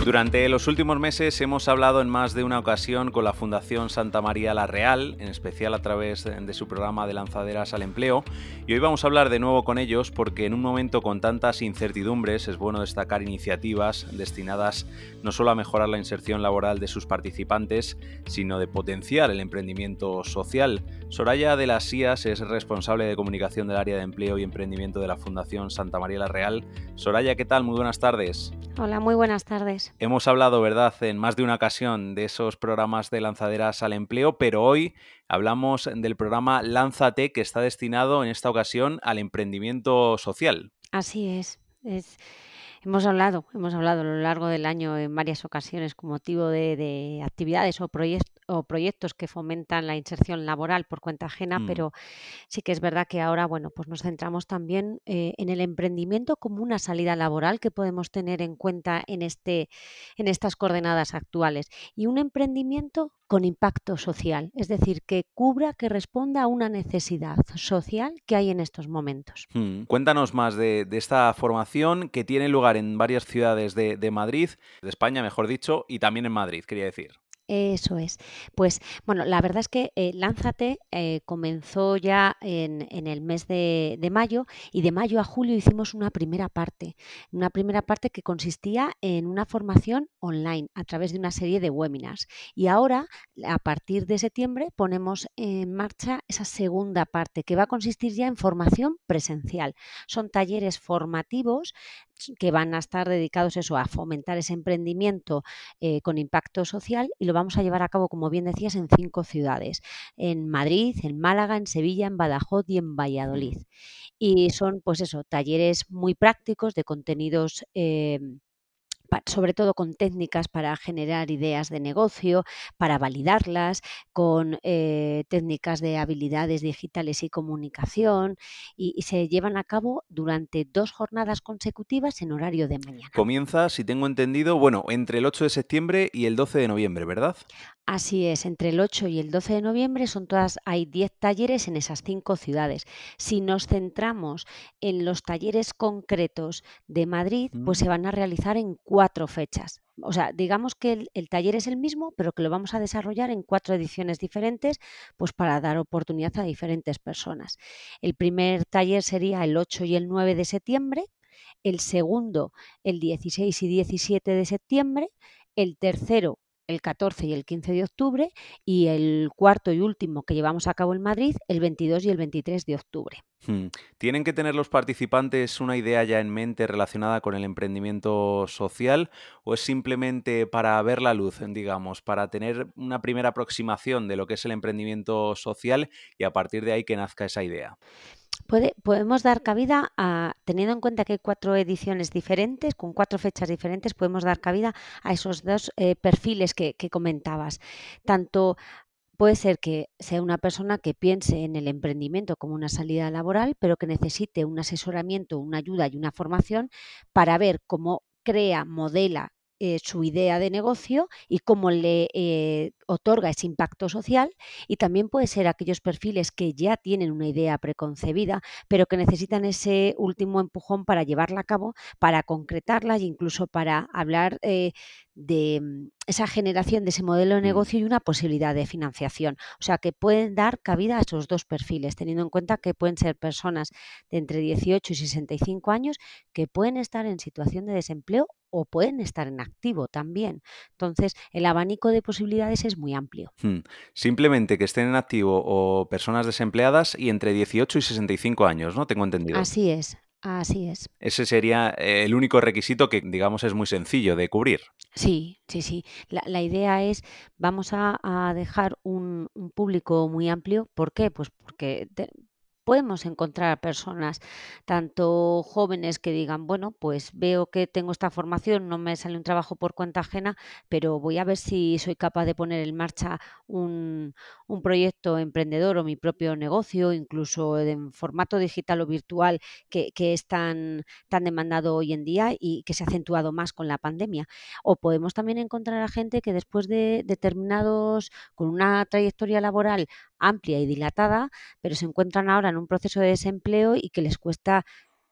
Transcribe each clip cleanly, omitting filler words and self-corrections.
Durante los últimos meses hemos hablado en más de una ocasión con la Fundación Santa María la Real, en especial a través de su programa de lanzaderas al empleo, y hoy vamos a hablar de nuevo con ellos porque en un momento con tantas incertidumbres es bueno destacar iniciativas destinadas no solo a mejorar la inserción laboral de sus participantes, sino de potenciar el emprendimiento social. Soraya de las Sías es responsable de comunicación del área de empleo y emprendimiento de la Fundación Santa María la Real. Soraya, ¿qué tal? Muy buenas tardes. Hola, muy buenas tardes. Hemos hablado, ¿verdad?, en más de una ocasión de esos programas de lanzaderas al empleo, pero hoy hablamos del programa Lánzate, que está destinado en esta ocasión al emprendimiento social. Así es. Hemos hablado a lo largo del año en varias ocasiones con motivo de actividades o proyectos que fomentan la inserción laboral por cuenta ajena, Mm. pero sí que es verdad que ahora, bueno, pues nos centramos también en el emprendimiento como una salida laboral que podemos tener en cuenta en estas coordenadas actuales. Y un emprendimiento con impacto social, es decir, que responda a una necesidad social que hay en estos momentos. Cuéntanos más de esta formación que tiene lugar en varias ciudades de Madrid, de España, mejor dicho, y también en Madrid, quería decir. Eso es. Pues, bueno, la verdad es que Lánzate comenzó ya en el mes de mayo, y de mayo a julio hicimos una primera parte que consistía en una formación online a través de una serie de webinars. Y ahora, a partir de septiembre, ponemos en marcha esa segunda parte que va a consistir ya en formación presencial. Son talleres formativos que van a estar dedicados eso, a fomentar ese emprendimiento con impacto social, y lo vamos a llevar a cabo, como bien decías, en 5 ciudades: en Madrid, en Málaga, en Sevilla, en Badajoz y en Mm. Valladolid. Y son, pues eso, talleres muy prácticos de contenidos, sobre todo con técnicas para generar ideas de negocio, para validarlas, con técnicas de habilidades digitales y comunicación, y se llevan a cabo durante 2 jornadas consecutivas en horario de mañana. Comienza, si tengo entendido, bueno, entre el 8 de septiembre y el 12 de noviembre, ¿verdad? Así es, entre el 8 y el 12 de noviembre hay 10 talleres en esas 5 ciudades. Si nos centramos en los talleres concretos de Madrid, pues Mm. se van a realizar en 4 fechas. O sea, digamos que el taller es el mismo, pero que lo vamos a desarrollar en 4 ediciones diferentes, pues para dar oportunidad a diferentes personas. El primer taller sería el 8 y el 9 de septiembre, el segundo el 16 y 17 de septiembre, el tercero el 14 y el 15 de octubre, y el cuarto y último que llevamos a cabo en Madrid el 22 y el 23 de octubre. Mm. ¿Tienen que tener los participantes una idea ya en mente relacionada con el emprendimiento social o es simplemente para ver la luz, digamos, para tener una primera aproximación de lo que es el emprendimiento social y a partir de ahí que nazca esa idea? Podemos dar cabida teniendo en cuenta que hay 4 ediciones diferentes, con 4 fechas diferentes, podemos dar cabida a esos 2 perfiles que comentabas. Tanto puede ser que sea una persona que piense en el emprendimiento como una salida laboral, pero que necesite un asesoramiento, una ayuda y una formación para ver cómo crea, modela su idea de negocio y cómo le otorga ese impacto social. Y también puede ser aquellos perfiles que ya tienen una idea preconcebida, pero que necesitan ese último empujón para llevarla a cabo, para concretarla e incluso para hablar de esa generación de ese modelo de Mm. negocio y una posibilidad de financiación. O sea, que pueden dar cabida a esos 2 perfiles, teniendo en cuenta que pueden ser personas de entre 18 y 65 años que pueden estar en situación de desempleo o pueden estar en activo también. Entonces, el abanico de posibilidades es muy amplio. Mm. Simplemente que estén en activo o personas desempleadas y entre 18 y 65 años, ¿no? Tengo entendido. Así es, así es. Ese sería el único requisito que, digamos, es muy sencillo de cubrir. Sí, sí, sí. La idea es, vamos a dejar un público muy amplio. ¿Por qué? Pues porque podemos encontrar personas, tanto jóvenes que digan, bueno, pues veo que tengo esta formación, no me sale un trabajo por cuenta ajena, pero voy a ver si soy capaz de poner en marcha un, un proyecto emprendedor o mi propio negocio, incluso en formato digital o virtual, que es tan demandado hoy en día y que se ha acentuado más con la pandemia. O podemos también encontrar a gente que después de determinados, con una trayectoria laboral amplia y dilatada, pero se encuentran ahora en un proceso de desempleo y que les cuesta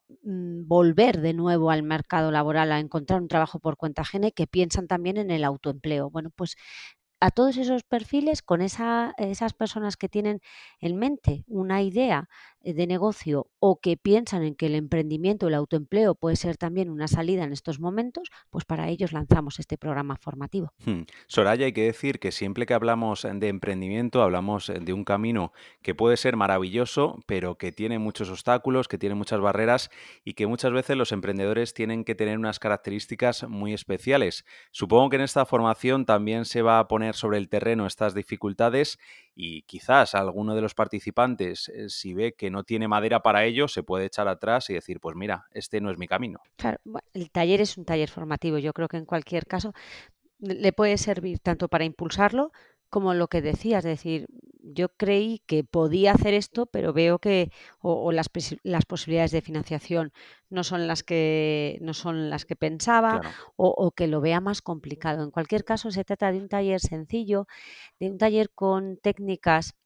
volver de nuevo al mercado laboral, a encontrar un trabajo por cuenta ajena y que piensan también en el autoempleo. Bueno, pues a todos esos perfiles, con esas personas que tienen en mente una idea de negocio o que piensan en que el emprendimiento, el autoempleo puede ser también una salida en estos momentos, pues para ellos lanzamos este programa formativo. Soraya, hay que decir que siempre que hablamos de emprendimiento, hablamos de un camino que puede ser maravilloso, pero que tiene muchos obstáculos, que tiene muchas barreras y que muchas veces los emprendedores tienen que tener unas características muy especiales. Supongo que en esta formación también se va a poner sobre el terreno estas dificultades y quizás alguno de los participantes, si ve que no tiene madera para ello, se puede echar atrás y decir, pues mira, este no es mi camino. Claro, el taller es un taller formativo. Yo creo que en cualquier caso le puede servir tanto para impulsarlo como lo que decías, es decir, yo creí que podía hacer esto, pero veo que o las posibilidades de financiación no son las que pensaba Claro. o que lo vea más complicado. En cualquier caso, se trata de un taller sencillo, de un taller con técnicas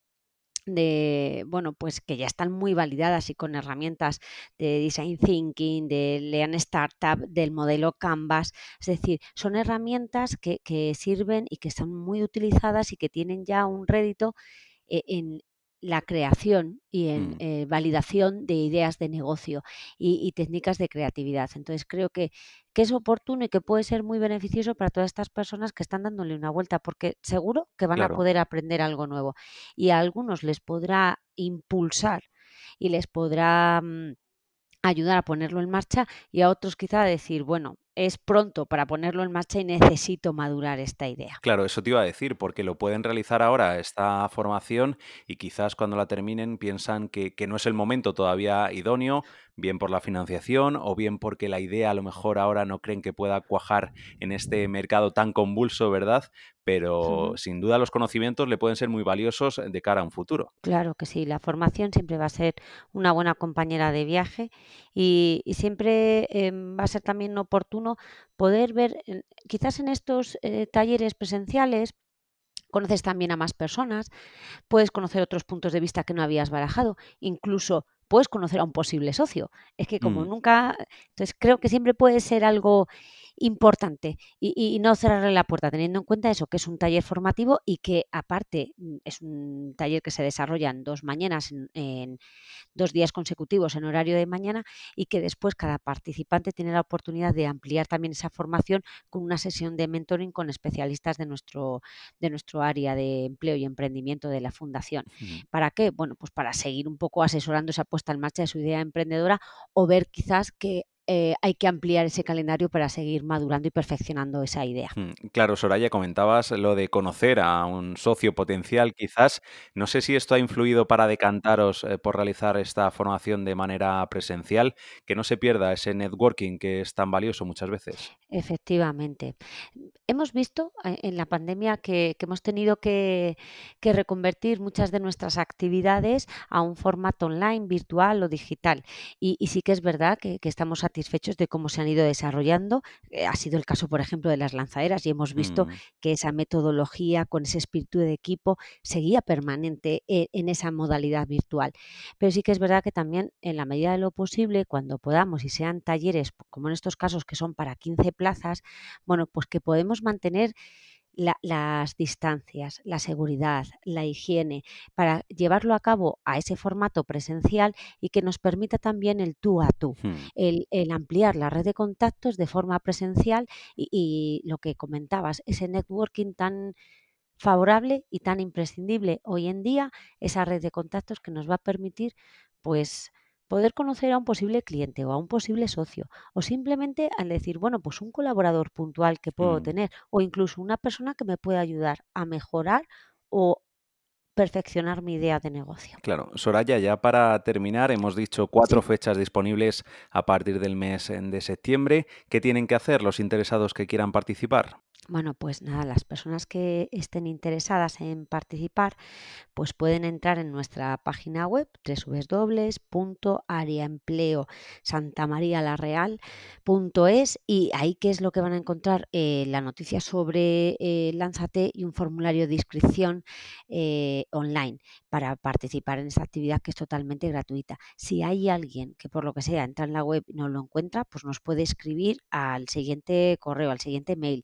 bueno, pues que ya están muy validadas y con herramientas de design thinking, de Lean Startup, del modelo Canvas. Es decir, son herramientas que sirven y que están muy utilizadas y que tienen ya un rédito en la creación y en Mm. validación de ideas de negocio y técnicas de creatividad. Entonces creo que es oportuno y que puede ser muy beneficioso para todas estas personas que están dándole una vuelta, porque seguro que van a Claro. poder aprender algo nuevo y a algunos les podrá impulsar y les podrá ayudar a ponerlo en marcha y a otros quizá decir, bueno, es pronto para ponerlo en marcha y necesito madurar esta idea. Claro, eso te iba a decir, porque lo pueden realizar ahora esta formación y quizás cuando la terminen piensan que no es el momento todavía idóneo, bien por la financiación o bien porque la idea a lo mejor ahora no creen que pueda cuajar en este mercado tan convulso, ¿verdad? Pero sin duda los conocimientos le pueden ser muy valiosos de cara a un futuro. Claro que sí, la formación siempre va a ser una buena compañera de viaje y siempre va a ser también oportuno poder ver, quizás en estos talleres presenciales, conoces también a más personas, puedes conocer otros puntos de vista que no habías barajado, incluso puedes conocer a un posible socio. Es que como Mm. nunca, entonces creo que siempre puede ser algo importante y no cerrarle la puerta, teniendo en cuenta eso, que es un taller formativo y que aparte es un taller que se desarrolla en 2 mañanas, en 2 días consecutivos en horario de mañana y que después cada participante tiene la oportunidad de ampliar también esa formación con una sesión de mentoring con especialistas de nuestro área de empleo y emprendimiento de la fundación. Ujú. ¿Para qué? Bueno, pues para seguir un poco asesorando esa puesta en marcha de su idea emprendedora o ver quizás que hay que ampliar ese calendario para seguir madurando y perfeccionando esa idea. Claro, Soraya, comentabas lo de conocer a un socio potencial, quizás. No sé si esto ha influido para decantaros por realizar esta formación de manera presencial, que no se pierda ese networking que es tan valioso muchas veces. Efectivamente. Hemos visto en la pandemia que hemos tenido que reconvertir muchas de nuestras actividades a un formato online, virtual o digital. Y sí que es verdad que estamos satisfechos de cómo se han ido desarrollando. Ha sido el caso, por ejemplo, de las lanzaderas y hemos visto Mm. que esa metodología con ese espíritu de equipo seguía permanente en esa modalidad virtual. Pero sí que es verdad que también, en la medida de lo posible, cuando podamos y sean talleres, como en estos casos que son para 15 plazas, bueno, pues que podemos mantener las distancias, la seguridad, la higiene, para llevarlo a cabo a ese formato presencial y que nos permita también el tú a tú, Mm. el ampliar la red de contactos de forma presencial y lo que comentabas, ese networking tan favorable y tan imprescindible hoy en día, esa red de contactos que nos va a permitir, pues, poder conocer a un posible cliente o a un posible socio, o simplemente al decir, bueno, pues un colaborador puntual que puedo Mm. tener, o incluso una persona que me pueda ayudar a mejorar o perfeccionar mi idea de negocio. Claro, Soraya, ya para terminar, hemos dicho 4 Sí. fechas disponibles a partir del mes de septiembre. ¿Qué tienen que hacer los interesados que quieran participar? Bueno, pues nada, las personas que estén interesadas en participar, pues pueden entrar en nuestra página web www.areaempleosantamaríalareal.es y ahí qué es lo que van a encontrar. La noticia sobre Lánzate y un formulario de inscripción online para participar en esta actividad que es totalmente gratuita. Si hay alguien que por lo que sea entra en la web y no lo encuentra, pues nos puede escribir al siguiente correo, al siguiente mail,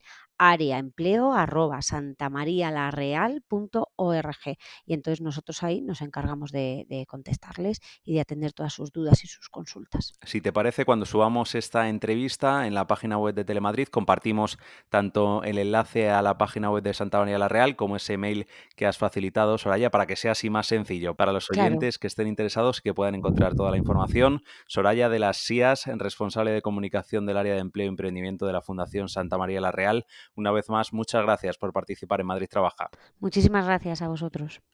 areaempleo@santamarialareal.org, y entonces nosotros ahí nos encargamos de contestarles y de atender todas sus dudas y sus consultas. Si te parece, cuando subamos esta entrevista en la página web de Telemadrid, compartimos tanto el enlace a la página web de Santa María la Real como ese mail que has facilitado, Soraya, para que sea así más sencillo para los Claro, oyentes que estén interesados y que puedan encontrar toda la información. Soraya de las SIAS, responsable de comunicación del área de empleo y emprendimiento de la Fundación Santa María la Real. Una vez más, muchas gracias por participar en Madrid Trabaja. muchísimas gracias a vosotros.